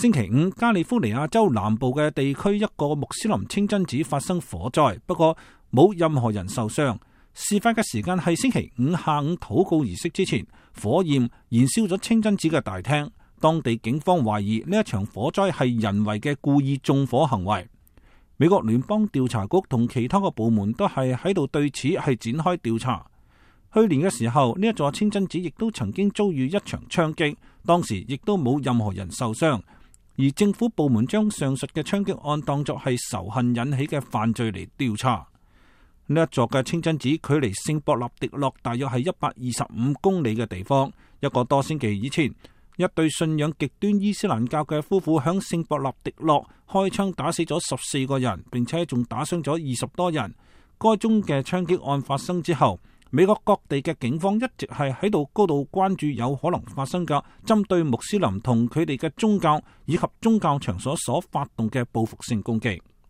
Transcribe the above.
星期五，加利福尼亞州南部嘅地區一個穆斯林清真寺發生火災，不過冇任何人受傷。事發嘅時間係星期五下午禱告儀式之前，火焰燃燒咗清真寺嘅大廳。當地警方懷疑呢一場火災係人為嘅故意縱火行為。美國聯邦調查局同其他嘅部門都係喺度對此係展開調查。去年嘅時候，呢一座清真寺亦都曾經遭遇一場槍擊，當時亦都冇任何人受傷。而政府部門將上述嘅槍擊案當作係仇恨引起嘅犯罪嚟調查。呢一座嘅清真寺距離聖博納迪諾大約係125公里嘅地方。一個多星期以前，一對信仰極端伊斯蘭教嘅夫婦響聖博納迪諾開槍打死咗14個人，並且仲打傷咗20多人。該宗嘅槍擊案發生之後，美國各地嘅警方一直係喺度高度關注有可能發生嘅針對穆斯林同佢哋嘅宗教以及宗教場所所發動嘅報復性攻擊。